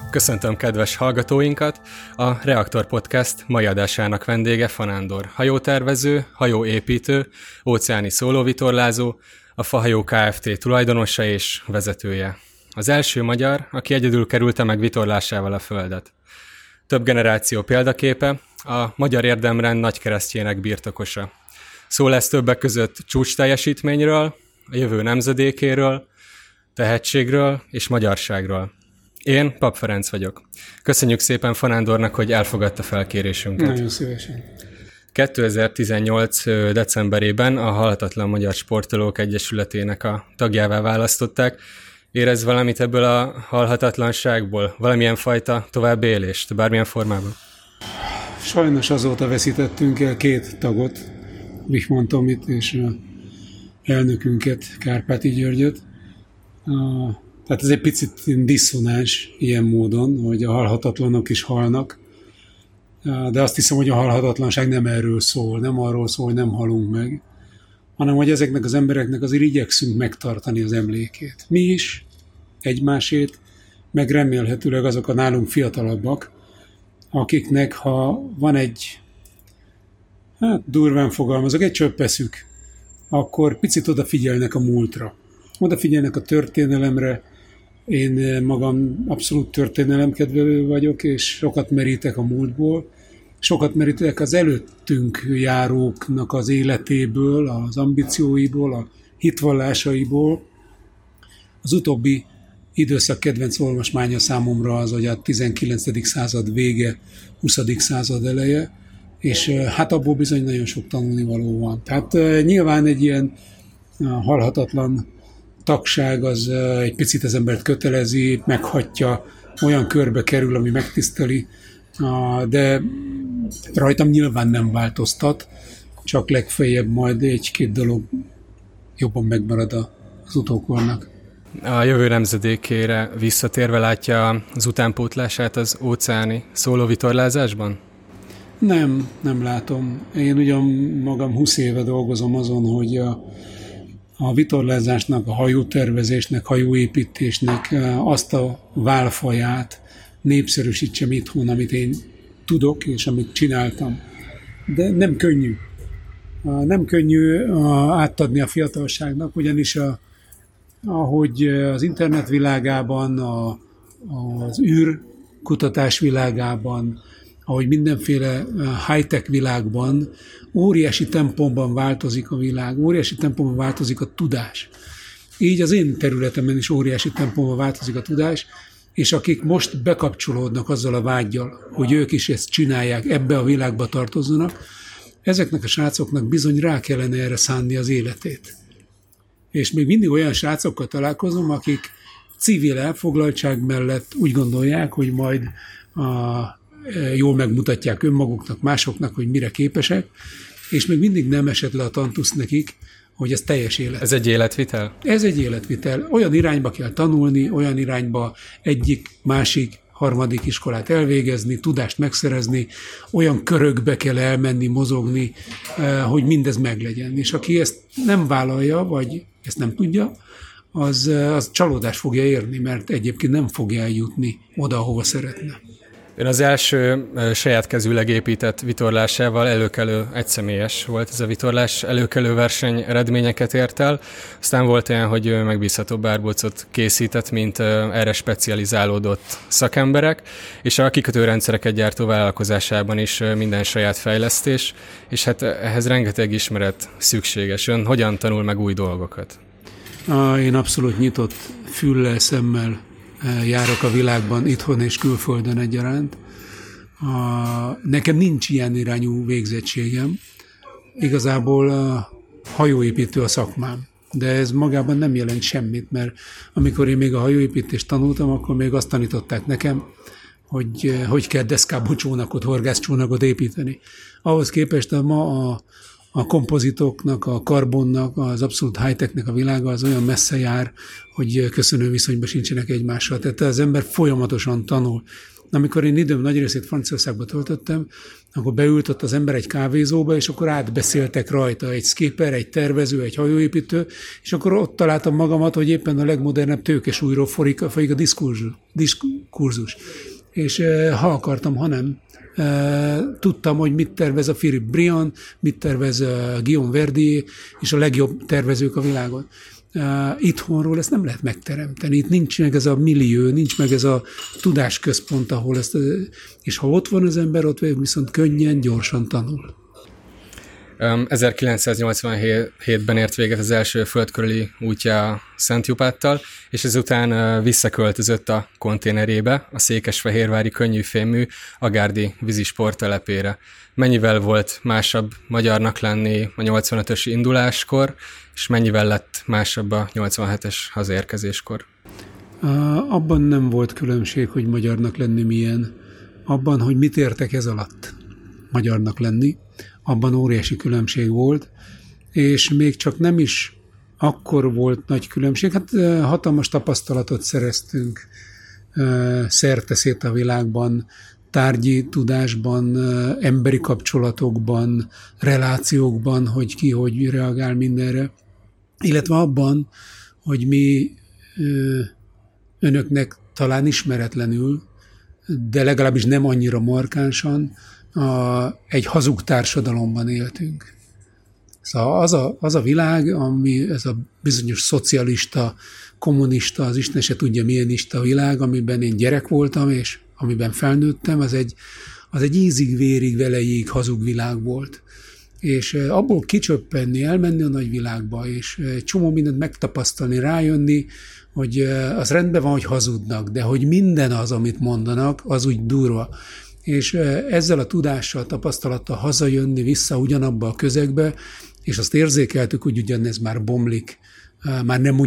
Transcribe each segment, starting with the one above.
Köszöntöm kedves hallgatóinkat! A Reaktor Podcast mai adásának vendége Fanándor, hajótervező, hajóépítő, óceáni szólóvitorlázó, a Fahajó Kft. Tulajdonosa és vezetője. Az első magyar, aki egyedül kerülte meg vitorlásával a földet. Több generáció példaképe, a magyar érdemrend nagykeresztjének birtokosa. Szó lesz többek között csúcsteljesítményről, a jövő nemzedékéről, tehetségről és magyarságról. Én Pap Ferenc vagyok. Köszönjük szépen Fanándornak, hogy elfogadta felkérésünket. Nagyon szívesen. 2018. decemberében a Halhatatlan Magyar Sportolók Egyesületének a tagjává választották. Érez valamit ebből a halhatatlanságból? Valamilyen fajta továbbélést, bármilyen formában? Sajnos azóta veszítettünk el 2 tagot, Wichmann Tomit és elnökünket, Kárpáti Györgyöt. Tehát ez egy picit diszonáns ilyen módon, hogy a halhatatlanok is halnak, de azt hiszem, hogy a halhatatlanság nem erről szól, nem arról szól, hogy nem halunk meg, hanem hogy ezeknek az embereknek azért igyekszünk megtartani az emlékét. Mi is, egymásét, meg remélhetőleg azok a nálunk fiatalabbak, akiknek ha van egy, durván fogalmazok, egy csöppeszük, akkor picit odafigyelnek a múltra. Odafigyelnek a történelemre. Én magam abszolút történelemkedvelő vagyok, és sokat merítek a múltból, sokat merítek az előttünk járóknak az életéből, az ambícióiból, a hitvallásaiból. Az utóbbi időszak kedvenc olvasmánya számomra az, hogy a 19. század vége, 20. század eleje, és hát abból bizony nagyon sok tanulnivaló van. Tehát nyilván egy ilyen halhatatlan tagság az egy picit az embert kötelezi, meghatja, olyan körbe kerül, ami megtiszteli, de rajtam nyilván nem változtat, csak legfeljebb majd 1-2 dolog jobban megmarad az utókornak. A jövő nemzedékére visszatérve látja az utánpótlását az óceáni szólóvitorlázásban? Nem látom. Én ugyan magam 20 éve dolgozom azon, hogy a vitorlázásnak, a hajótervezésnek, hajóépítésnek azt a válfaját népszerűsítsem itthon, amit én tudok, és amit csináltam. De nem könnyű. Nem könnyű átadni a fiatalságnak, ugyanis ahogy az internet világában, az űrkutatás világában, ahogy mindenféle high-tech világban óriási tempóban változik a világ, óriási tempóban változik a tudás. Így az én területemen is óriási tempóban változik a tudás, és akik most bekapcsolódnak azzal a vággyal, hogy ők is ezt csinálják, ebbe a világba tartozzanak, ezeknek a srácoknak bizony rá kellene erre szánni az életét. És még mindig olyan srácokkal találkozom, akik civil elfoglaltság mellett úgy gondolják, hogy majd jól megmutatják önmaguknak, másoknak, hogy mire képesek, és még mindig nem esett le a tantusz nekik, hogy ez teljes élet. Ez egy életvitel? Ez egy életvitel. Olyan irányba kell tanulni, olyan irányba egyik, másik, harmadik iskolát elvégezni, tudást megszerezni, olyan körökbe kell elmenni, mozogni, hogy mindez meglegyen. És aki ezt nem vállalja, vagy ezt nem tudja, az csalódást fogja érni, mert egyébként nem fogja eljutni oda, ahova szeretne. Ön az első saját kezűleg épített vitorlásával előkelő, egyszemélyes volt ez a vitorlás, előkelő verseny eredményeket ért el. Aztán volt olyan, hogy megbízhatóbb árbocot készített, mint erre specializálódott szakemberek, és a kikötőrendszereket gyártó vállalkozásában is minden saját fejlesztés, és hát ehhez rengeteg ismeret szükséges. Ön hogyan tanul meg új dolgokat? Én abszolút nyitott füllel, szemmel járok a világban, itthon és külföldön egyaránt. Nekem nincs ilyen irányú végzettségem. Igazából hajóépítő a szakmám. De ez magában nem jelent semmit, mert amikor én még a hajóépítést tanultam, akkor még azt tanították nekem, hogy kell deszkából csónakot, horgászcsónakot építeni. Ahhoz képest ma a kompozitoknak, a karbonnak, az abszolút high-technek a világa az olyan messze jár, hogy köszönő viszonyban sincsenek egymással. Tehát az ember folyamatosan tanul. amikor én időm nagy részét Franciaországba töltöttem, akkor beült ott az ember egy kávézóba, és akkor átbeszéltek rajta egy skipper, egy tervező, egy hajóépítő, és akkor ott találtam magamat, hogy éppen a legmodernebb tőkesúlyról folyik a diskurzus. És ha akartam, ha nem, tudtam, hogy mit tervez a Philippe Briand, mit tervez Guillaume Verdier, és a legjobb tervezők a világon. Itthonról ezt nem lehet megteremteni. Itt nincs meg ez a millió, nincs meg ez a tudásközpont, ahol ezt, és ha ott van az ember, ott viszont könnyen, gyorsan tanul. 1987-ben ért véget az első földkörüli útja Szentjupáttal, és ezután visszaköltözött a konténerébe, a székesfehérvári könnyűfémű Agárdi vízisport telepére. Mennyivel volt másabb magyarnak lenni a 85-ös induláskor, és mennyivel lett másabb a 87-es hazérkezéskor? Abban nem volt különbség, hogy magyarnak lenni milyen. Abban, hogy mit értek ez alatt magyarnak lenni, abban óriási különbség volt, és még csak nem is akkor volt nagy különbség. Hát hatalmas tapasztalatot szereztünk szerte-szét a világban, tárgyi tudásban, emberi kapcsolatokban, relációkban, hogy ki hogy reagál mindenre, illetve abban, hogy mi önöknek talán ismeretlenül, de legalábbis nem annyira markánsan, egy hazug társadalomban éltünk. Szóval az a világ, ami ez a bizonyos szocialista, kommunista, az Isten se tudja milyen ista világ, amiben én gyerek voltam, és amiben felnőttem, az egy ízig-vérig, velejéig hazug világ volt. És abból kicsöppenni, elmenni a nagyvilágba, és egy csomó mindent megtapasztalni, rájönni, hogy az rendben van, hogy hazudnak, de hogy minden az, amit mondanak, az úgy durva. És ezzel a tudással, tapasztalattal hazajönni vissza ugyanabba a közegbe, és azt érzékeltük, hogy ugyanez már bomlik, már nem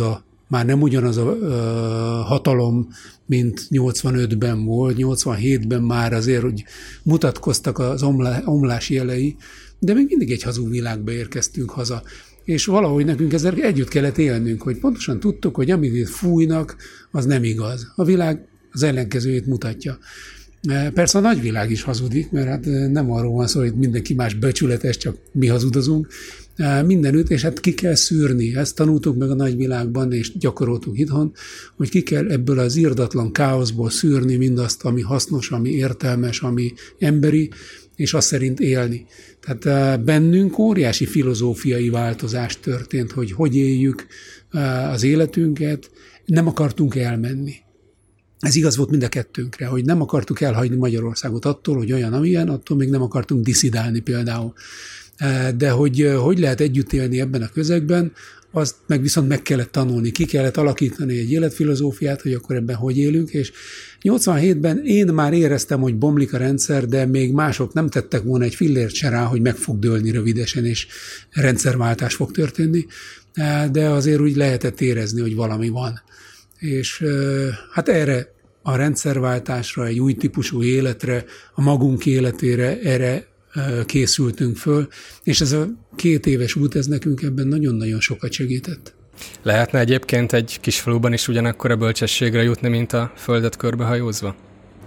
ugyanaz a hatalom, mint 85-ben volt, 87-ben már azért, hogy mutatkoztak az omlás jelei, de még mindig egy hazug világba érkeztünk haza. És valahogy nekünk ezzel együtt kellett élnünk, hogy pontosan tudtuk, hogy amit itt fújnak, az nem igaz. A világ az ellenkezőjét mutatja. Persze a nagyvilág is hazudik, mert hát nem arról van szó, hogy mindenki más becsületes, csak mi hazudozunk. Mindenütt, és hát ki kell szűrni. Ezt tanultuk meg a nagyvilágban, és gyakoroltuk itthon, hogy ki kell ebből az irdatlan káoszból szűrni mindazt, ami hasznos, ami értelmes, ami emberi, és azt szerint élni. Tehát bennünk óriási filozófiai változás történt, hogy éljük az életünket, nem akartunk elmenni. Ez igaz volt mind a kettőnkre, hogy nem akartuk elhagyni Magyarországot attól, hogy olyan, amilyen, attól még nem akartunk diszidálni például. De hogy lehet együtt élni ebben a közegben, azt meg viszont meg kellett tanulni, ki kellett alakítani egy életfilozófiát, hogy akkor ebben hogy élünk, és 87-ben én már éreztem, hogy bomlik a rendszer, de még mások nem tettek volna egy fillért se rá, hogy meg fog dőlni rövidesen, és rendszerváltás fog történni, de azért úgy lehetett érezni, hogy valami van. És hát erre a rendszerváltásra, egy új típusú életre, a magunk életére, erre készültünk föl, és ez a 2 éves út, ez nekünk ebben nagyon-nagyon sokat segített. Lehetne egyébként egy kis faluban is ugyanakkor a bölcsességre jutni, mint a földet körbehajózva?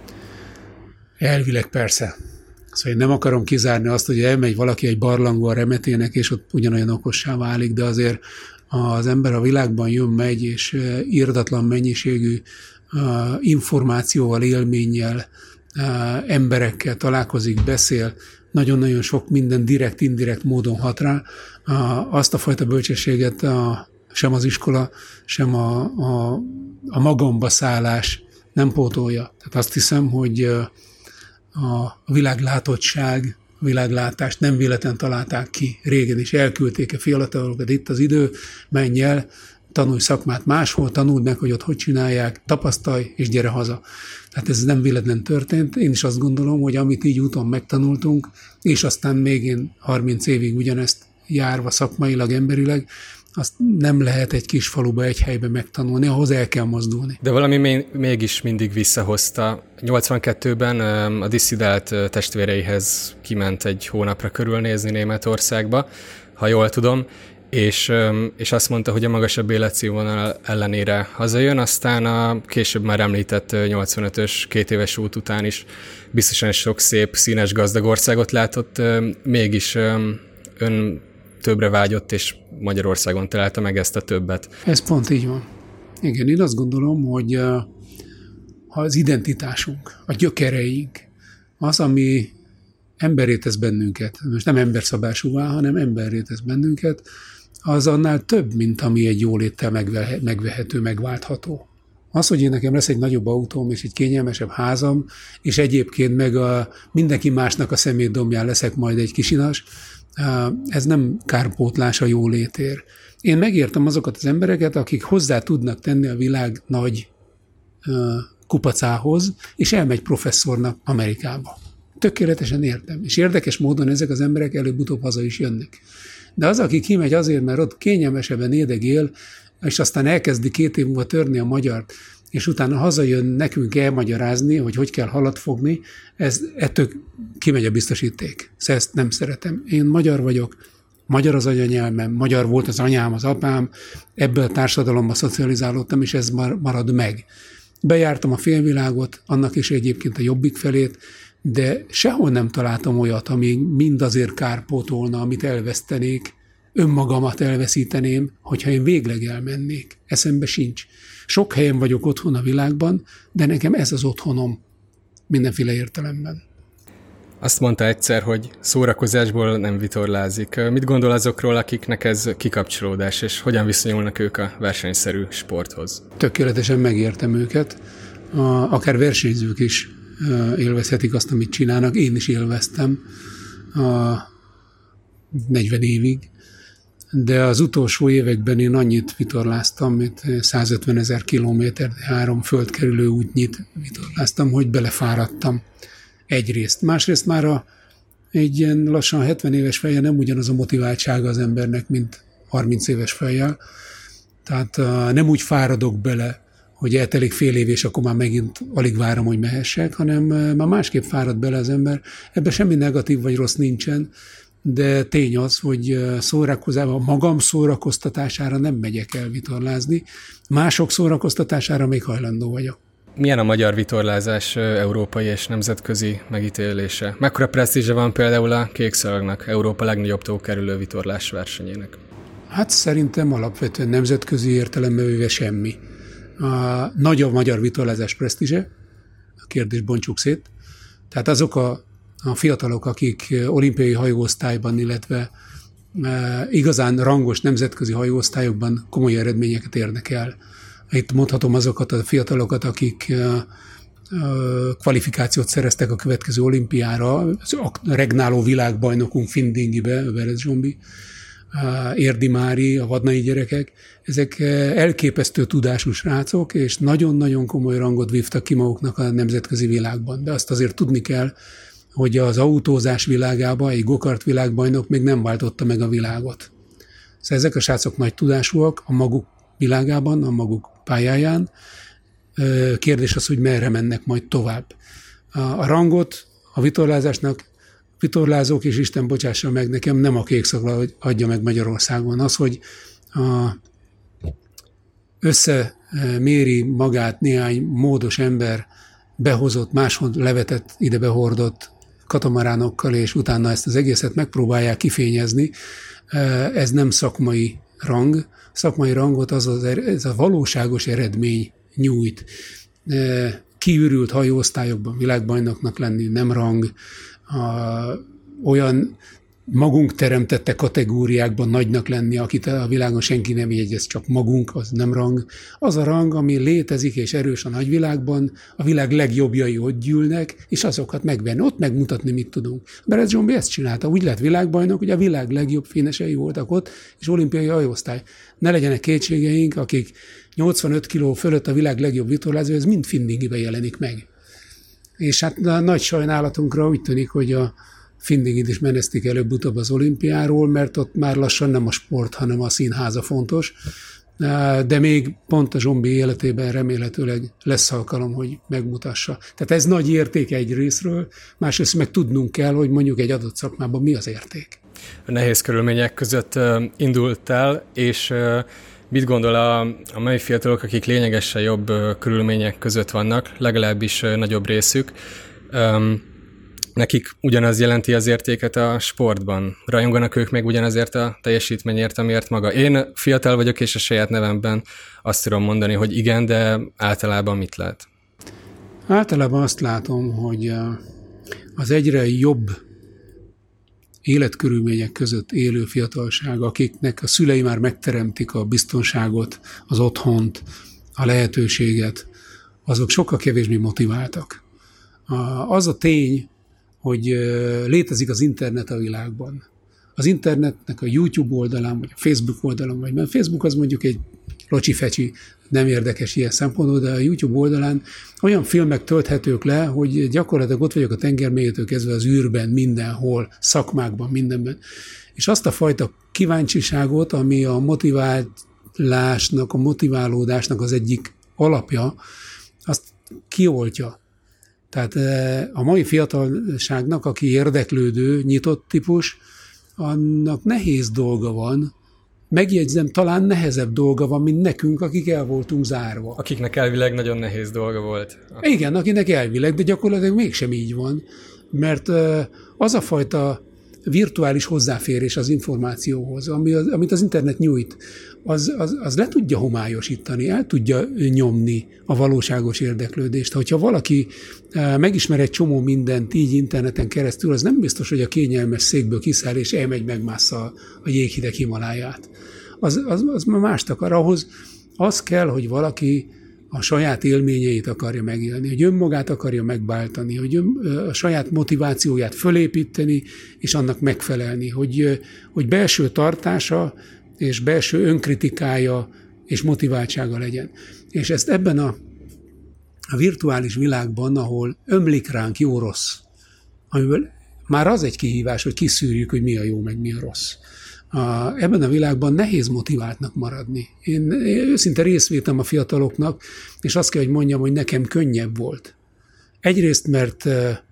Elvileg persze. Szóval én nem akarom kizárni azt, hogy elmegy valaki egy barlangba a Remetének, és ott ugyanolyan okossá válik, de azért az ember a világban jön-megy, és irdatlan mennyiségű információval, élménnyel, emberekkel találkozik, beszél, nagyon-nagyon sok minden direkt-indirekt módon hat rá. Azt a fajta bölcsességet sem az iskola, sem a magamba szállás nem pótolja. Tehát azt hiszem, hogy a világlátottság, a világlátást nem véletlen találták ki. Régen is elküldték a fiatalokat, itt az idő, menj el, tanulj szakmát máshol, tanuld meg, hogy ott hogy csinálják, tapasztalj, és gyere haza. Tehát ez nem véletlen történt. Én is azt gondolom, hogy amit így úton megtanultunk, és aztán még én 30 évig ugyanezt járva szakmailag, emberileg, azt nem lehet egy kis faluba, egy helyben megtanulni, ahhoz el kell mozdulni. De valami mégis mindig visszahozta. 82-ben a disszidált testvéreihez kiment egy hónapra körülnézni Németországba, ha jól tudom, és azt mondta, hogy a magasabb életszínvonal ellenére hazajön, aztán a később már említett 85-ös 2 éves út után is biztosan sok szép, színes, gazdag országot látott, mégis ön többre vágyott, és Magyarországon találta meg ezt a többet. Ez pont így van. Igen, én azt gondolom, hogy ha az identitásunk, a gyökereink, az, ami emberré tesz bennünket, most nem emberszabásúvá, hanem emberré tesz bennünket, az annál több, mint ami egy jóléttel megvehető, megváltható. Az, hogy én nekem lesz egy nagyobb autóm, és egy kényelmesebb házam, és egyébként meg mindenki másnak a szemétdombján leszek majd egy kisinas, ez nem kárpótlás a jólétért. Én megértem azokat az embereket, akik hozzá tudnak tenni a világ nagy kupacához, és elmegy professzornak Amerikába. Tökéletesen értem. És érdekes módon ezek az emberek előbb-utóbb haza is jönnek. De az, aki kimegy azért, mert ott kényelmesebben édegél, és aztán elkezdi 2 év múlva törni a magyart, és utána hazajön nekünk elmagyarázni, hogy kell halat fogni, ettől kimegy a biztosíték. Ezt nem szeretem. Én magyar vagyok, magyar az anyanyelvem, magyar volt az anyám, az apám, ebből a társadalomba szocializálódtam, és ez marad meg. Bejártam a félvilágot, annak is egyébként a jobbik felét, de sehol nem találtam olyat, ami mind azért kárpótolna, amit elvesztenék, önmagamat elveszíteném, hogyha én végleg elmennék. Eszembe sincs. Sok helyen vagyok otthon a világban, de nekem ez az otthonom mindenféle értelemben. Azt mondta egyszer, hogy szórakozásból nem vitorlázik. Mit gondol azokról, akiknek ez kikapcsolódás, és hogyan viszonyulnak ők a versenyszerű sporthoz? Tökéletesen megértem őket. Akár versenyzők is élvezhetik azt, amit csinálnak. Én is élveztem 40 évig, de az utolsó években én annyit vitorláztam, mint 150 000 kilométer, 3 földkerülő útnyit vitorláztam, hogy belefáradtam egyrészt. Másrészt már egy ilyen lassan 70 éves fejjel nem ugyanaz a motiváltsága az embernek, mint 30 éves fejjel. Tehát nem úgy fáradok bele, hogy eltelik fél év, és akkor már megint alig várom, hogy mehessek, hanem már másképp fárad bele az ember. Ebben semmi negatív vagy rossz nincsen, de tény az, hogy magam szórakoztatására nem megyek el vitorlázni, mások szórakoztatására még hajlandó vagyok. Milyen a magyar vitorlázás európai és nemzetközi megítélése? Mekkora presztízse van például a Kékszalagnak, Európa legnagyobb tókerülő vitorlás versenyének? Hát szerintem alapvetően nemzetközi értelemben véve semmi. Nagy a magyar vitorlázás presztízse, a kérdést bontsuk szét. Tehát azok a fiatalok, akik olimpiai hajóosztályban, illetve igazán rangos nemzetközi hajóosztályokban komoly eredményeket érnek el. Itt mondhatom azokat a fiatalokat, akik kvalifikációt szereztek a következő olimpiára, a regnáló világbajnokunk Findingibe, Veres Zsombi, Érdi Mári, a vadnai gyerekek, ezek elképesztő tudású srácok, és nagyon-nagyon komoly rangot vívtak ki maguknak a nemzetközi világban. De azt azért tudni kell, hogy az autózás világában egy gokart világbajnok még nem váltotta meg a világot. Szóval ezek a srácok nagy tudásúak a maguk világában, a maguk pályáján. Kérdés az, hogy merre mennek majd tovább. A rangot a vitorlázásnak vitorlázók, és Isten bocsássa meg nekem, nem a Kékszalagla adja meg Magyarországon. Az, hogy összeméri magát néhány módos ember behozott, máshol levetett, ide behordott katamaránokkal, és utána ezt az egészet megpróbálják kifényezni, ez nem szakmai rang. Szakmai rangot ez a valóságos eredmény nyújt. Kiürült hajóosztályokban világbajnoknak lenni nem rang, olyan magunk teremtette kategóriákban nagynak lenni, akit a világon senki nem jegyez, csak magunk, az nem rang. Az a rang, ami létezik és erős a nagyvilágban, a világ legjobbjai ott gyűlnek, és azokat megvenni, ott megmutatni, mit tudunk. Veres Zsombi ezt csinálta, úgy lett világbajnok, hogy a világ legjobb finesei voltak ott, és olimpiai hajóosztály. Ne legyenek kétségeink, akik 85 kiló fölött a világ legjobb vitorlázó, ez mind Findingiben jelenik meg. És hát a nagy sajnálatunkra úgy tűnik, hogy a Findingit is menesztik előbb-utóbb az olimpiáról, mert ott már lassan nem a sport, hanem a színháza fontos. De még pont a Zsombi életében remélhetőleg lesz alkalom, hogy megmutassa. Tehát ez nagy érték egy részről, másrészt meg tudnunk kell, hogy mondjuk egy adott szakmában mi az érték. nehéz körülmények között indult el, és mit gondol a mai fiatalok, akik lényegesen jobb körülmények között vannak, legalábbis nagyobb részük, nekik ugyanaz jelenti az értéket a sportban? Rajonganak ők még ugyanazért a teljesítményért, amiért maga? Én fiatal vagyok, és a saját nevemben azt tudom mondani, hogy igen, de általában mit lát? Általában azt látom, hogy az egyre jobb életkörülmények között élő fiatalság, akiknek a szülei már megteremtik a biztonságot, az otthont, a lehetőséget, azok sokkal kevésbé motiváltak. Az a tény, hogy létezik az internet a világban. Az internetnek a YouTube oldalán, vagy a Facebook oldalon, vagy mert Facebook az mondjuk egy locsi-fecsi, nem érdekes ilyen szempontból, de a YouTube oldalán olyan filmek tölthetők le, hogy gyakorlatilag ott vagyok a tengermélyétől kezdve az űrben, mindenhol, szakmákban, mindenben. És azt a fajta kíváncsiságot, ami a motiválásnak, a motiválódásnak az egyik alapja, azt kioltja. Tehát a mai fiatalságnak, aki érdeklődő, nyitott típus, annak nehéz dolga van, megjegyzem, talán nehezebb dolga van, mint nekünk, akik el voltunk zárva. Akiknek elvileg nagyon nehéz dolga volt. Igen, akinek elvileg, de gyakorlatilag mégsem így van, mert az a fajta virtuális hozzáférés az információhoz, amit az internet nyújt, az le tudja homályosítani, el tudja nyomni a valóságos érdeklődést. Hogyha valaki megismer egy csomó mindent így interneten keresztül, az nem biztos, hogy a kényelmes székből kiszáll és elmegy, megmássza a jéghideg Himaláját. Az mást akar. Ahhoz az kell, hogy valaki a saját élményeit akarja megélni, hogy önmagát akarja megváltani, hogy a saját motivációját fölépíteni, és annak megfelelni, hogy belső tartása és belső önkritikája és motiváltsága legyen. És ezt ebben a virtuális világban, ahol ömlik ránk jó-rossz, amiből már az egy kihívás, hogy kiszűrjük, hogy mi a jó, meg mi a rossz. Ebben a világban nehéz motiváltnak maradni. Én őszinte részvétem a fiataloknak, és azt kell, hogy mondjam, hogy nekem könnyebb volt. Egyrészt, mert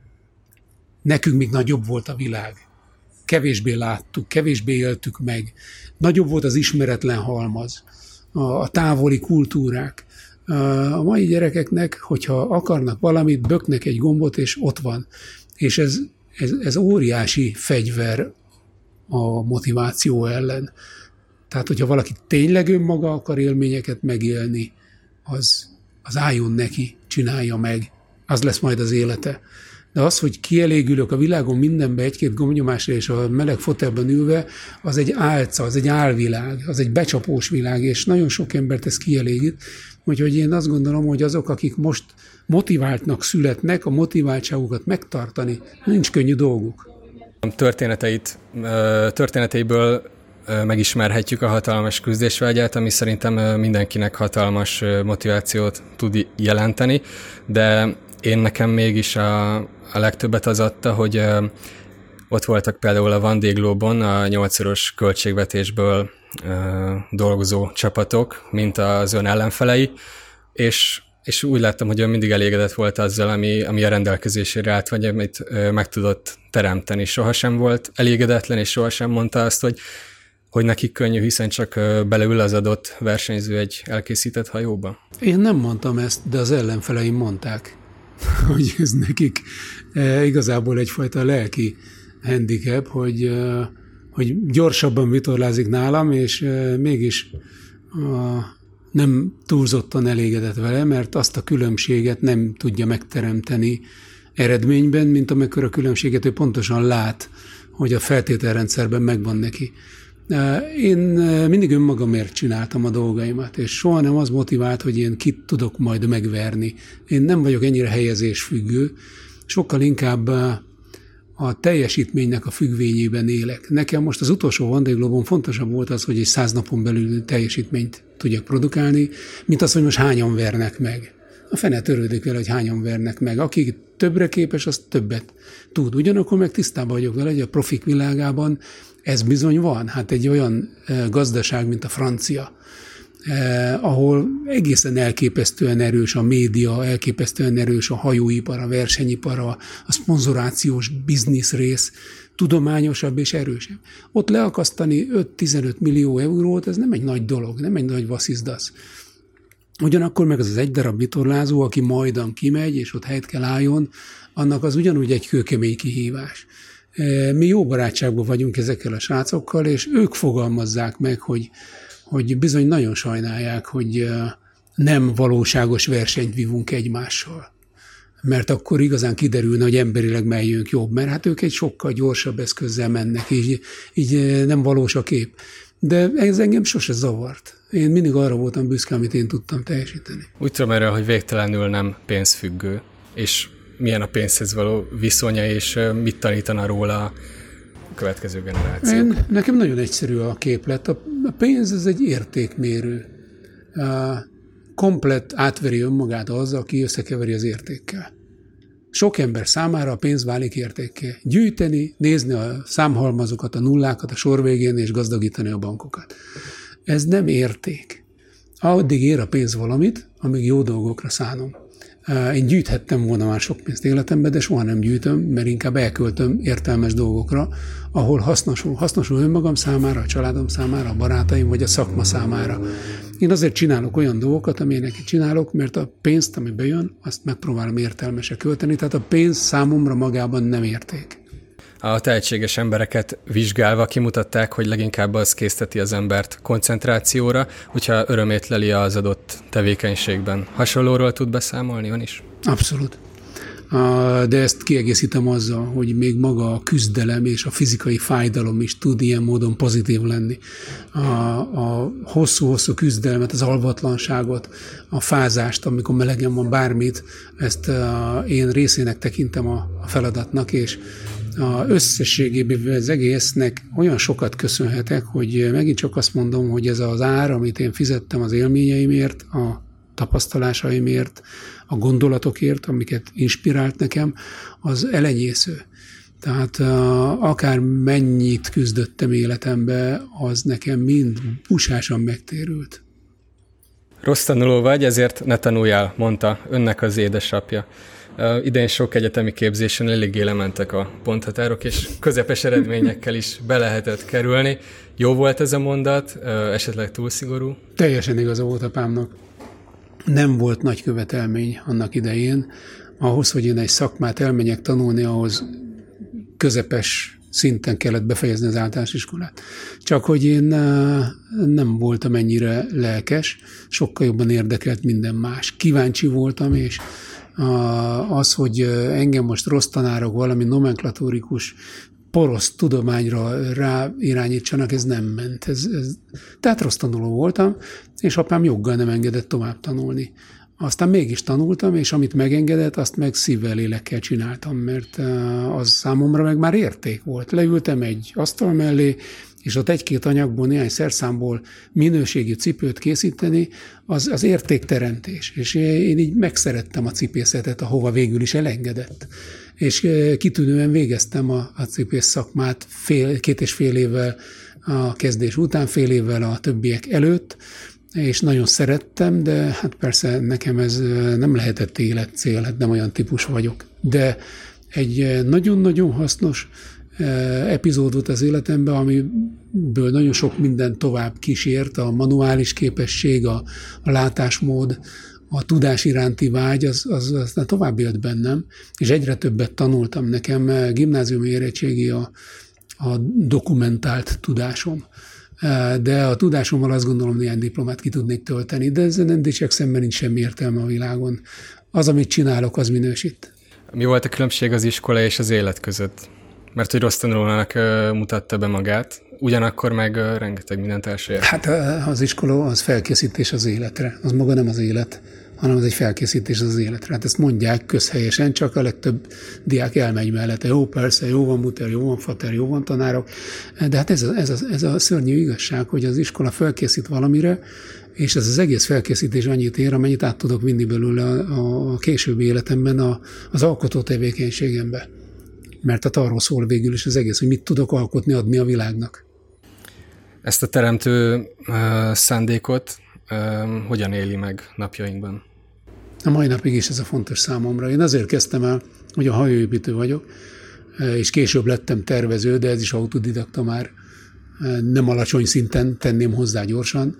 nekünk még nagyobb volt a világ. Kevésbé láttuk, kevésbé éltük meg. Nagyobb volt az ismeretlen halmaz, a távoli kultúrák. A mai gyerekeknek, hogyha akarnak valamit, böknek egy gombot, és ott van. És ez óriási fegyver a motiváció ellen. Tehát, hogyha valaki tényleg önmaga akar élményeket megélni, az álljon neki, csinálja meg, az lesz majd az élete. De az, hogy kielégülök a világon mindenbe egy-két gombnyomásra és a meleg fotelben ülve, az egy álca, az egy álvilág, az egy becsapós világ, és nagyon sok embert ez kielégít. Úgyhogy én azt gondolom, hogy azok, akik most motiváltnak születnek, a motiváltságukat megtartani, nincs könnyű dolguk. Történeteiből megismerhetjük a hatalmas küzdésvágyát, ami szerintem mindenkinek hatalmas motivációt tud jelenteni, de nekem mégis a legtöbbet az adta, hogy ott voltak például a Vendée Globe-on a 8-szoros költségvetésből dolgozó csapatok, mint az ön ellenfelei, és úgy láttam, hogy ön mindig elégedett volt azzal, ami a rendelkezésére állt, vagy amit meg tudott teremteni. Sohasem volt elégedetlen, és sohasem mondta azt, hogy nekik könnyű, hiszen csak beleül az adott versenyző egy elkészített hajóba. Én nem mondtam ezt, de az ellenfeleim mondták, hogy ez nekik igazából egyfajta lelki handicap, hogy gyorsabban vitorlázik nálam, és mégis nem túlzottan elégedett vele, mert azt a különbséget nem tudja megteremteni eredményben, mint amekkora különbséget ő pontosan lát, hogy a feltételrendszerben megvan neki. Én mindig önmagamért csináltam a dolgaimat, és soha nem az motivált, hogy én kit tudok majd megverni. Én nem vagyok ennyire helyezésfüggő, sokkal inkább a teljesítménynek a függvényében élek. Nekem most az utolsó Vendée Globe-on fontosabb volt az, hogy egy 100 napon belül teljesítményt tudjak produkálni, mint az, hogy most hányan vernek meg. A fene törődik vele, hogy hányan vernek meg. Aki többre képes, az többet tud. Ugyanakkor meg tisztában vagyok vele, hogy a profik világában ez bizony van. Hát egy olyan gazdaság, mint a francia, ahol egészen elképesztően erős a média, elképesztően erős a hajóipar, a versenyipar, a szponzorációs biznisz rész. tudományosabb és erősebb. Ott leakasztani 5-15 millió eurót, ez nem egy nagy dolog, nem egy nagy vasszizdasz. Ugyanakkor meg az egy darab vitorlázó, aki majdan kimegy, és ott helyt kell álljon, annak az ugyanúgy egy kőkemény kihívás. Mi jó barátságban vagyunk ezekkel a srácokkal, és ők fogalmazzák meg, hogy bizony nagyon sajnálják, hogy nem valóságos versenyt vívunk egymással. Mert akkor igazán kiderülne, hogy emberileg melyünk jobb, mert hát ők egy sokkal gyorsabb eszközzel mennek, így nem valós a kép. De ez engem sose zavart. Én mindig arra voltam büszke, amit én tudtam teljesíteni. Úgy tudom erről, hogy végtelenül nem pénzfüggő, és milyen a pénzhez való viszonya, és mit tanítana róla a következő generáció? Nekem nagyon egyszerű a képlet. A pénz ez egy értékmérő. Komplett átveri önmagát az, aki összekeveri az értékkel. Sok ember számára a pénz válik értékké. Gyűjteni, nézni a számhalmazokat, a nullákat a sor végén, és gazdagítani a bankokat. Ez nem érték. Addig ér a pénz valamit, amíg jó dolgokra szánom. Én gyűjthettem volna már sok pénzt életemben, de soha nem gyűjtöm, mert inkább elköltöm értelmes dolgokra, ahol hasznosul önmagam számára, a családom számára, a barátaim vagy a szakma számára. Én azért csinálok olyan dolgokat, amilyeneket csinálok, mert a pénzt, ami bejön, azt megpróbálom értelmesre költeni, tehát a pénz számomra magában nem érték. A tehetséges embereket vizsgálva kimutatták, hogy leginkább az készteti az embert koncentrációra, hogyha örömét leli az adott tevékenységben. Hasonlóról tud beszámolni ön is? Abszolút. De ezt kiegészítem azzal, hogy még maga a küzdelem és a fizikai fájdalom is tud ilyen módon pozitív lenni. A hosszú-hosszú küzdelmet, az alvatlanságot, a fázást, amikor melegen van bármit, ezt én részének tekintem a feladatnak, és összességében az egésznek olyan sokat köszönhetek, hogy megint csak azt mondom, hogy ez az ár, amit én fizettem az élményeimért, a tapasztalásaimért, a gondolatokért, amiket inspirált nekem, az elenyésző. Tehát akár mennyit küzdöttem életembe, az nekem mind busásan megtérült. Rossz tanuló vagy, ezért ne tanuljál, mondta önnek az édesapja. Idén sok egyetemi képzésen eléggé lementek a ponthatárok, és közepes eredményekkel is be lehetett kerülni. Jó volt ez a mondat, esetleg túl szigorú? Teljesen igaza volt apámnak. Nem volt nagy követelmény annak idején. Ahhoz, hogy én egy szakmát elmenjek tanulni, ahhoz közepes szinten kellett befejezni az általános iskolát. Csak hogy én nem voltam ennyire lelkes, sokkal jobban érdekelt minden más. Kíváncsi voltam, és az, hogy engem most rossz tanárok valami nomenklatórikus porosz tudományra ráirányítsanak, ez nem ment. Tehát rossz tanuló voltam, és apám joggal nem engedett tovább tanulni. Aztán mégis tanultam, és amit megengedett, azt meg szívvel, lélekkel csináltam, mert az számomra meg már érték volt. Leültem egy asztal mellé, és ott egy-két anyagból, néhány szerszámból minőségi cipőt készíteni, az értékteremtés. És én így megszerettem a cipészetet, ahova végül is elengedett. És kitűnően végeztem a cipész szakmát 2,5 évvel a kezdés után, fél évvel a többiek előtt, és nagyon szerettem, de hát persze nekem ez nem lehetett életcél, hát nem olyan típus vagyok. De egy nagyon-nagyon hasznos epizód volt az életemben, amiből nagyon sok minden tovább kísért, a manuális képesség, a látásmód, a tudás iránti vágy, az tovább élt bennem, és egyre többet tanultam. Nekem gimnáziumi érettségi a dokumentált tudásom. De a tudásommal azt gondolom, néhány diplomát ki tudnék tölteni, de ezzel nem dicsekszem, mert nincs semmi értelme a világon. Az, amit csinálok, az minősít. Mi volt a különbség az iskola és az élet között? Mert hogy rossz tanulónak mutatta be magát, ugyanakkor meg rengeteg mindent elsaját. Hát az iskola az felkészítés az életre. Az maga nem az élet, hanem az egy felkészítés az életre. Hát ezt mondják közhelyesen, csak a legtöbb diák elmegy mellette. Jó, persze, jó van muter, jó van fater, jó van tanárok, de hát ez a szörnyű igazság, hogy az iskola felkészít valamire, és ez az egész felkészítés annyit ér, amennyit át tudok vinni belőle a későbbi életemben az alkotó tevékenységembe. Mert hát arról szól végül is az egész, hogy mit tudok alkotni, adni a világnak. Ezt a teremtő szándékot hogyan éli meg napjainkban? A mai napig is ez a fontos számomra. Én azért kezdtem el, hogy a hajóépítő vagyok. és később lettem tervező, de ez is autodidakta már, nem alacsony szinten, tenném hozzá gyorsan,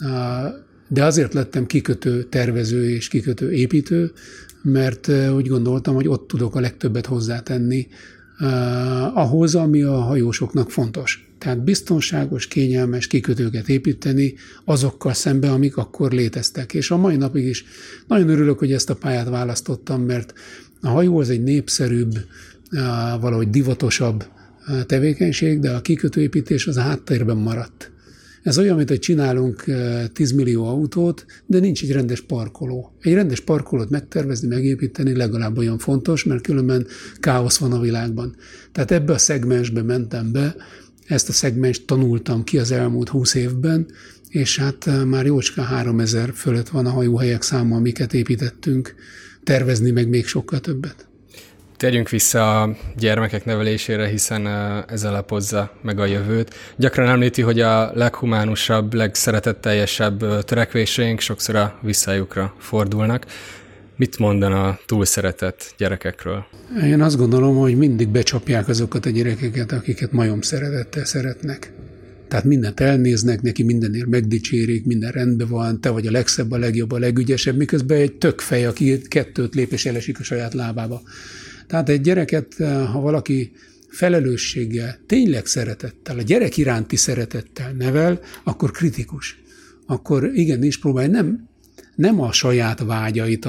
de azért lettem kikötő tervező és kikötő építő, mert úgy gondoltam, hogy ott tudok a legtöbbet hozzátenni ahhoz, ami a hajósoknak fontos. Tehát biztonságos, kényelmes kikötőket építeni azokkal szemben, amik akkor léteztek. És a mai napig is nagyon örülök, hogy ezt a pályát választottam, mert a hajó az egy népszerűbb, valahogy divatosabb tevékenység, de a kikötőépítés az a háttérben maradt. Ez olyan, mint hogy csinálunk 10 millió autót, de nincs egy rendes parkoló. Egy rendes parkolót megtervezni, megépíteni legalább olyan fontos, mert különben káosz van a világban. Tehát ebbe a szegmensbe mentem be, ezt a szegmenst tanultam ki az elmúlt 20 évben, és hát már jócskán 3000 fölött van a hajóhelyek száma, amiket építettünk, tervezni meg még sokkal többet. Térjünk vissza a gyermekek nevelésére, hiszen ez alapozza meg a jövőt. Gyakran említi, hogy a leghumánusabb, legszeretetteljesebb törekvéseink sokszor a visszájukra fordulnak. Mit mondana a túlszeretett gyerekekről? Én azt gondolom, hogy mindig becsapják azokat a gyerekeket, akiket majom szeretettel szeretnek. Tehát mindent elnéznek, neki mindenért megdicsérik, minden rendben van, te vagy a legszebb, a legjobb, a legügyesebb, miközben egy tökfej, aki 2 lépés elesik a saját lábába. Tehát egy gyereket, ha valaki felelősséggel, tényleg szeretettel, a gyerek iránti szeretettel nevel, akkor kritikus. Akkor igenis próbálj nem a saját vágyait,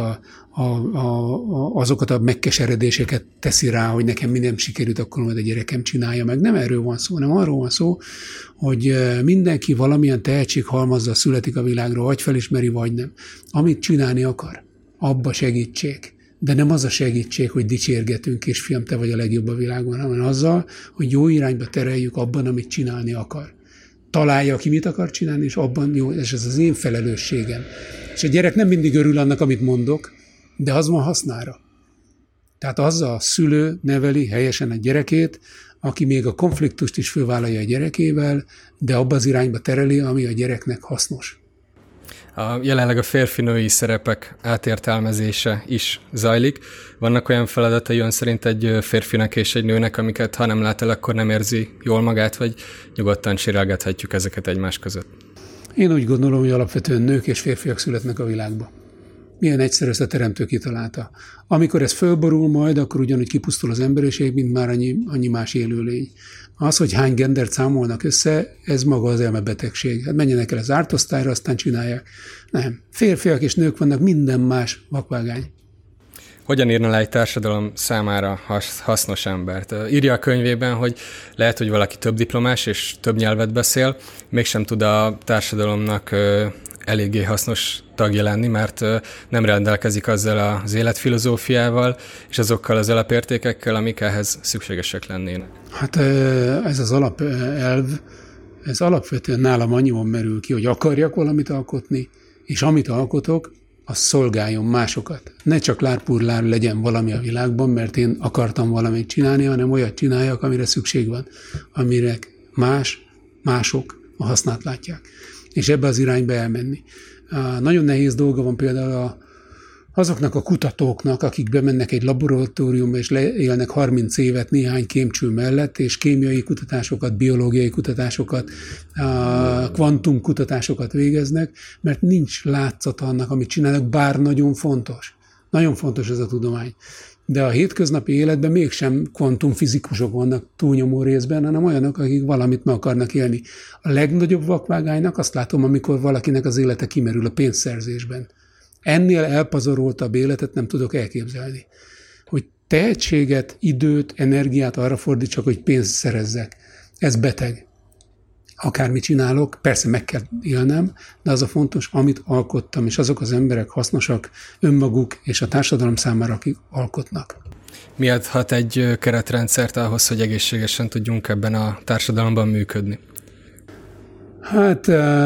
azokat a megkeseredéseket teszi rá, hogy nekem minden sikerült, akkor majd a gyerekem csinálja meg. Nem erről van szó, hanem arról van szó, hogy mindenki valamilyen tehetséghalmazzal születik a világra, vagy felismeri, vagy nem. Amit csinálni akar, abba segítség. De nem az a segítség, hogy dicsérgetünk, és fiam, te vagy a legjobb a világon, hanem azzal, hogy jó irányba tereljük abban, amit csinálni akar. Találja ki, mit akar csinálni, és abban jó, és ez az én felelősségem. És a gyerek nem mindig örül annak, amit mondok, de az van hasznára. Tehát az a szülő neveli helyesen a gyerekét, aki még a konfliktust is fölvállalja a gyerekével, de abba az irányba tereli, ami a gyereknek hasznos. Jelenleg a férfi-női szerepek átértelmezése is zajlik. Vannak olyan feladatai ön szerint egy férfinek és egy nőnek, amiket ha nem lát el, akkor nem érzi jól magát, vagy nyugodtan sérelgethetjük ezeket egymás között? Én úgy gondolom, hogy alapvetően nők és férfiak születnek a világba. Milyen egyszerű, ezt a teremtő kitalálta. Amikor ez fölborul majd, akkor ugyanúgy kipusztul az emberiség, mint már annyi más élőlény. Az, hogy hány gendert számolnak össze, ez maga az elmebetegség. Hát menjenek el az ártosztályra, aztán csinálják. Nem. Férfiak és nők vannak, minden más vakvágány. Hogyan írna le egy társadalom számára hasznos embert? Írja a könyvében, hogy lehet, hogy valaki több diplomás és több nyelvet beszél, mégsem tud a társadalomnak eléggé hasznos tagja lenni, mert nem rendelkezik azzal az életfilozófiával és azokkal az alapértékekkel, amik ehhez szükségesek lennének. Hát ez az alapelv, ez alapvetően nálam annyiban merül ki, hogy akarjak valamit alkotni, és amit alkotok, az szolgáljon másokat. Ne csak lárpurlár legyen valami a világban, mert én akartam valamit csinálni, hanem olyat csináljak, amire szükség van, amire mások a hasznát látják. És ebbe az irányba elmenni. Nagyon nehéz dolga van például azoknak a kutatóknak, akik bemennek egy laboratóriumba, és leélnek 30 évet néhány kémcső mellett, és kémiai kutatásokat, biológiai kutatásokat, kvantumkutatásokat végeznek, mert nincs látszata annak, amit csinálnak, bár nagyon fontos. Nagyon fontos ez a tudomány. De a hétköznapi életben mégsem kvantumfizikusok vannak túlnyomó részben, hanem olyanok, akik valamit meg akarnak élni. A legnagyobb vakvágánynak azt látom, amikor valakinek az élete kimerül a pénzszerzésben. Ennél elpazaroltabb életet nem tudok elképzelni. Hogy tehetséget, időt, energiát arra fordítsak, hogy pénzt szerezzek. Ez beteg. Akármit csinálok, persze meg kell élnem, de az a fontos, amit alkottam, és azok az emberek hasznosak önmaguk és a társadalom számára, akik alkotnak. Mi adhat egy keretrendszert ahhoz, hogy egészségesen tudjunk ebben a társadalomban működni? Hát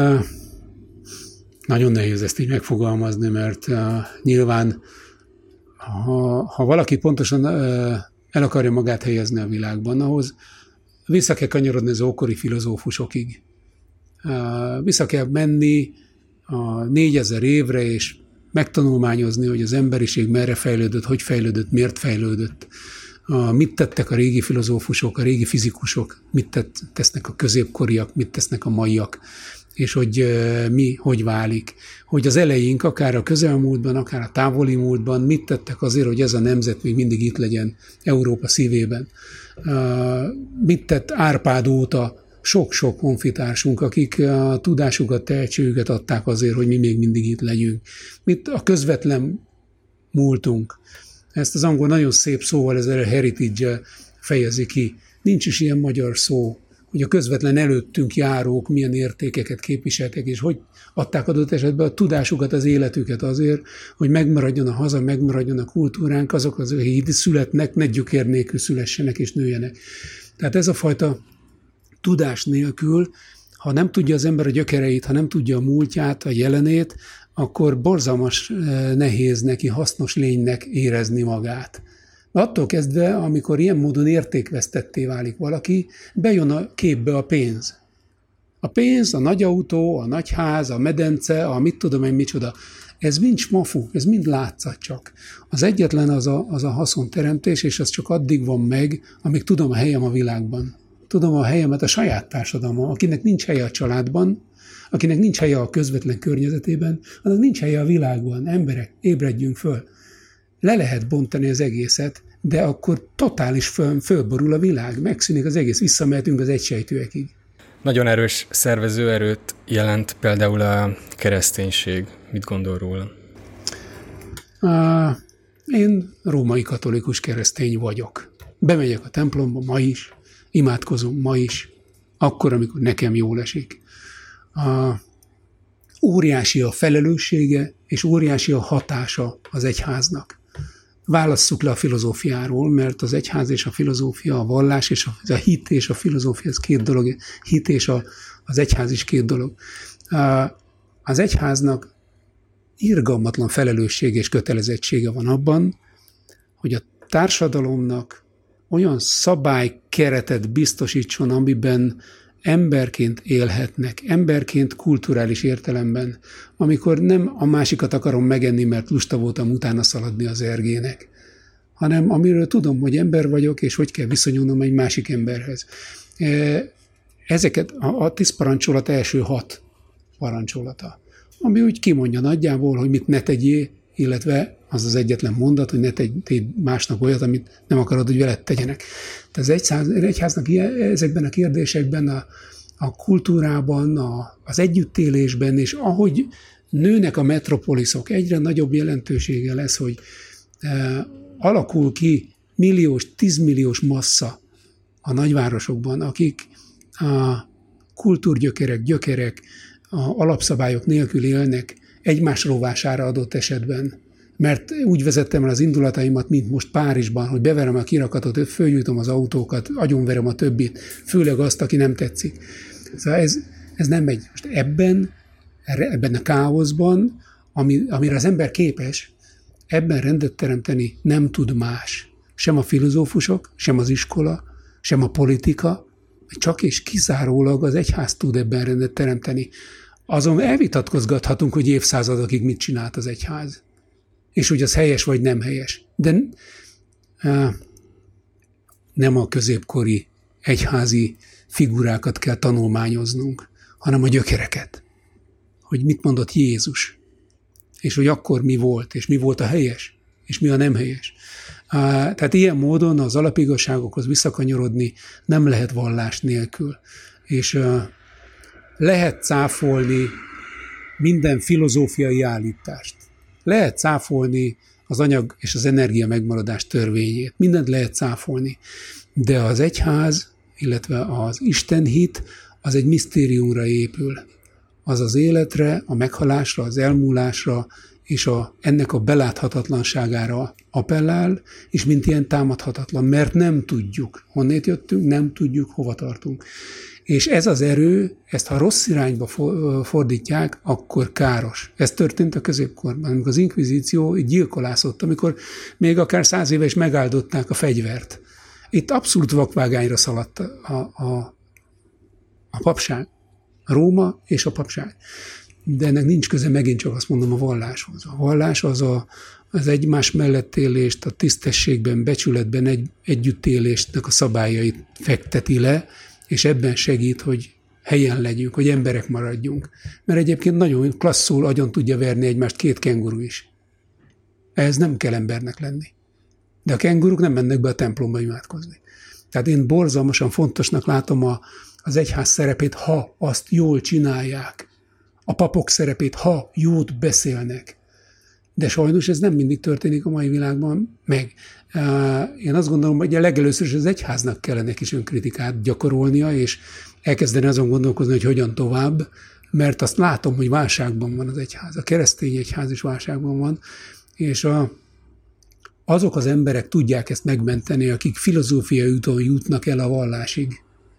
nagyon nehéz ezt így megfogalmazni, mert nyilván, ha valaki pontosan el akarja magát helyezni a világban, ahhoz vissza kell kanyarodni az ókori filozófusokig. Vissza kell menni a 4000 évre, és megtanulmányozni, hogy az emberiség merre fejlődött, hogy fejlődött, miért fejlődött. mit tettek a régi filozófusok, a régi fizikusok, mit tesznek a középkoriak, mit tesznek a maiak, és hogy mi hogy válik. Hogy az eleink, akár a közelmúltban, akár a távoli múltban mit tettek azért, hogy ez a nemzet még mindig itt legyen Európa szívében. Mit tett Árpád óta sok-sok honfitársunk, akik a tudásukat, tehetségüket adták azért, hogy mi még mindig itt legyünk. Mit a közvetlen múltunk. Ezt az angol nagyon szép szóval, ezzel a heritage-el fejezi ki. Nincs is ilyen magyar szó, hogy a közvetlen előttünk járók milyen értékeket képviseltek, és hogy adták adott esetben a tudásukat, az életüket azért, hogy megmaradjon a haza, megmaradjon a kultúránk, azok az, akik születnek, ne gyökér nélkül szülessenek és nőjenek. Tehát ez a fajta tudás nélkül, ha nem tudja az ember a gyökereit, ha nem tudja a múltját, a jelenét, akkor borzalmas nehéz neki hasznos lénynek érezni magát. Attól kezdve, amikor ilyen módon értékvesztetté válik valaki, bejön a képbe a pénz. A pénz, a nagy autó, a nagy ház, a medence, a mit tudom én micsoda. Ez mind smafú, ez mind látszat csak. Az egyetlen az a haszonteremtés, és az csak addig van meg, amíg tudom a helyem a világban. Tudom a helyemet a saját társadalomban, akinek nincs helye a családban, akinek nincs helye a közvetlen környezetében, annak nincs helye a világban. Emberek, ébredjünk föl. Le lehet bontani az egészet, de akkor totális fölborul a világ, megszűnik az egész, visszamehetünk az egysejtőekig. Nagyon erős szervezőerőt jelent például a kereszténység. Mit gondol róla? Én római katolikus keresztény vagyok. Bemegyek a templomba ma is, imádkozom ma is, akkor, amikor nekem jól esik. Óriási a felelőssége, és óriási a hatása az egyháznak. Válasszuk le a filozófiáról, mert az egyház és a filozófia, a vallás és a hit és a filozófia, ez két dolog, hit és az egyház is két dolog. Az egyháznak irgalmatlan felelősség és kötelezettsége van abban, hogy a társadalomnak olyan szabálykeretet biztosítson, amiben emberként élhetnek, emberként kulturális értelemben, amikor nem a másikat akarom megenni, mert lusta voltam utána szaladni az ergének, hanem amiről tudom, hogy ember vagyok, és hogy kell viszonyulnom egy másik emberhez. Ezeket a 10 parancsolat első 6 parancsolata, ami úgy kimondja nagyjából, hogy mit ne tegyél, illetve az az egyetlen mondat, hogy ne tegyél másnak olyat, amit nem akarod, hogy veled tegyenek. Tehát az egyháznak ezekben a kérdésekben, a kultúrában, az együttélésben, és ahogy nőnek a metropoliszok, egyre nagyobb jelentősége lesz, hogy alakul ki milliós, 10 milliós massza a nagyvárosokban, akik a kultúrgyökerek, a alapszabályok nélkül élnek, egymás rovására adott esetben. Mert úgy vezettem el az indulataimat, mint most Párizsban, hogy beverem a kirakatot, fölgyújtom az autókat, agyonverem a többit, főleg azt, aki nem tetszik. Szóval ez nem megy. Most ebben a káoszban, amire az ember képes, ebben rendet teremteni nem tud más. Sem a filozófusok, sem az iskola, sem a politika, csak és kizárólag az egyház tud ebben rendet teremteni. Azon elvitatkozgathatunk, hogy évszázadokig mit csinált az egyház. És hogy az helyes vagy nem helyes. De nem a középkori egyházi figurákat kell tanulmányoznunk, hanem a gyökereket. Hogy mit mondott Jézus, és hogy akkor mi volt, és mi volt a helyes, és mi a nem helyes. Tehát ilyen módon az alapigazságokhoz visszakanyarodni nem lehet vallás nélkül. És lehet cáfolni minden filozófiai állítást. Lehet cáfolni az anyag és az energia megmaradás törvényét. Mindent lehet cáfolni. De az egyház, illetve az istenhit, az egy misztériumra épül. Az az életre, a meghalásra, az elmúlásra, és ennek a beláthatatlanságára appellál, és mint ilyen támadhatatlan, mert nem tudjuk, honnét jöttünk, nem tudjuk, hova tartunk. És ez az erő, ezt ha rossz irányba fordítják, akkor káros. Ez történt a középkorban, amikor az inkvizíció gyilkolászott, amikor még akár 100 éve is megáldották a fegyvert. Itt abszolút vakvágányra szaladt a papság, a Róma és a papság. De ennek nincs köze, megint csak azt mondom, a valláshoz. A vallás az az egymás mellett élést, a tisztességben, becsületben együttélésnek a szabályait fekteti le, és ebben segít, hogy helyen legyünk, hogy emberek maradjunk. Mert egyébként nagyon klasszul agyon tudja verni egymást két kenguru is. Ehhez nem kell embernek lenni. De a kenguruk nem mennek be a templomba imádkozni. Tehát én borzalmasan fontosnak látom az egyház szerepét, ha azt jól csinálják. A papok szerepét, ha jót beszélnek. De sajnos ez nem mindig történik a mai világban meg. Én azt gondolom, hogy a legelőször is az egyháznak kellene kis önkritikát gyakorolnia, és elkezdeni azon gondolkozni, hogy hogyan tovább, mert azt látom, hogy válságban van az egyház. A keresztény egyház is válságban van, és azok az emberek tudják ezt megmenteni, akik filozófiai úton jutnak el a vallásig.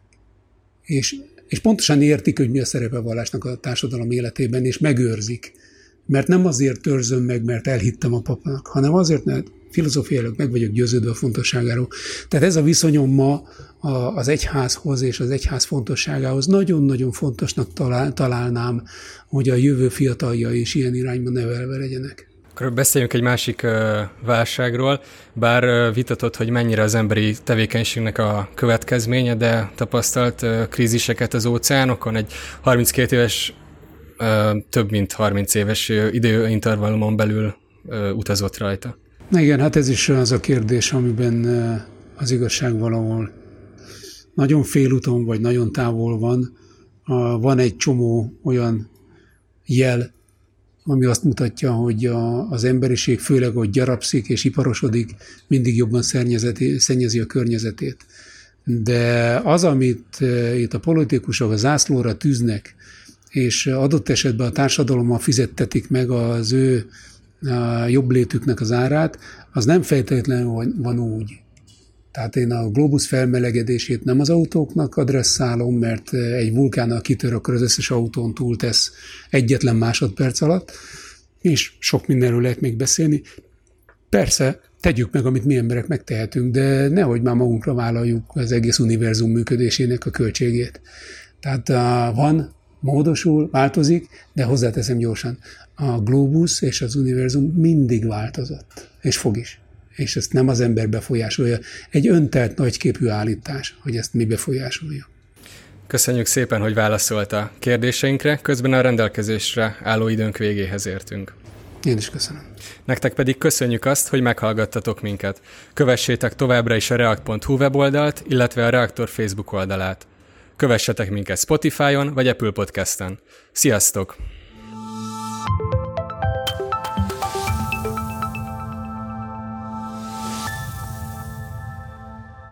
És pontosan értik, hogy mi a szerepe a vallásnak a társadalom életében, és megőrzik. Mert nem azért törzöm meg, mert elhittem a papnak, hanem azért, mert filozófiailag meg vagyok győződve a fontosságáról. Tehát ez a viszonyom ma az egyházhoz és az egyház fontosságához nagyon-nagyon fontosnak találnám, hogy a jövő fiataljai is ilyen irányba nevelve legyenek. Akkor beszéljünk egy másik válságról, bár vitatott, hogy mennyire az emberi tevékenységnek a következménye, de tapasztalt kríziseket az óceánokon. Egy 32 éves, több mint 30 éves időintervallumon belül utazott rajta. Igen, hát ez is az a kérdés, amiben az igazság valahol nagyon félúton vagy nagyon távol van. Van egy csomó olyan jel, ami azt mutatja, hogy az emberiség főleg, hogy gyarapszik és iparosodik, mindig jobban szennyezi a környezetét. De az, amit itt a politikusok a zászlóra tűznek, és adott esetben a társadalommal fizettetik meg az ő jobblétüknek az árát, az nem feltétlenül van úgy. Tehát én a glóbusz felmelegedését nem az autóknak adresszálom, mert egy vulkánnal kitör, akkor az összes autón túltesz egyetlen másodperc alatt, és sok mindenről lehet még beszélni. Persze, tegyük meg, amit mi emberek megtehetünk, de nehogy már magunkra vállaljuk az egész univerzum működésének a költségét. Tehát van, módosul, változik, de hozzáteszem gyorsan, a glóbusz és az univerzum mindig változott, és fog is. És ezt nem az ember befolyásolja. Egy öntelt nagyképű állítás, hogy ezt mi befolyásolja. Köszönjük szépen, hogy válaszolt a kérdéseinkre, közben a rendelkezésre álló időnk végéhez értünk. Én is köszönöm. Nektek pedig köszönjük azt, hogy meghallgattatok minket. Kövessétek továbbra is a reakt.hu weboldalt, illetve a Reaktor Facebook oldalát. Kövessetek minket Spotify-on vagy Apple Podcast-en. Sziasztok!